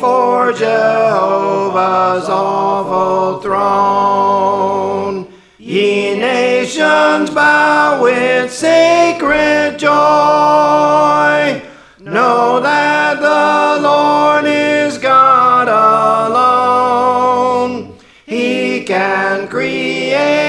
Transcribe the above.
before Jehovah's awful throne. Ye nations, bow with sacred joy. Know that the Lord is God alone. He can create